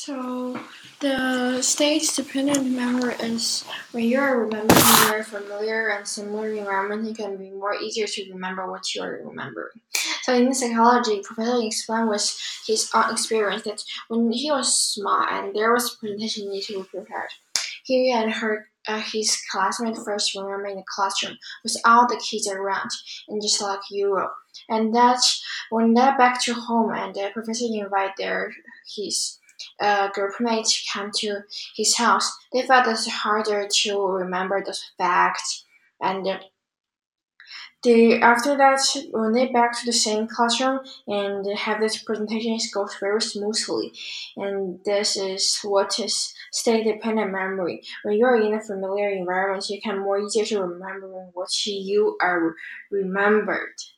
So the state-dependent memory is when you are remembering a very familiar and similar environment, it can be more easier to remember what you are remembering. So in psychology, Professor explained with his own experience that when he was small and there was a presentation need to be prepared, he and his classmate first remember in the classroom with all the kids around, and just like you. And that's when they're back to home and the professor invite his group mates come to his house. They felt it's harder to remember those facts, and they after that when they back to the same classroom and have this presentation, it goes very smoothly. And this is what is state dependent memory. When you are in a familiar environment, you can more easier to remember what you are remembered.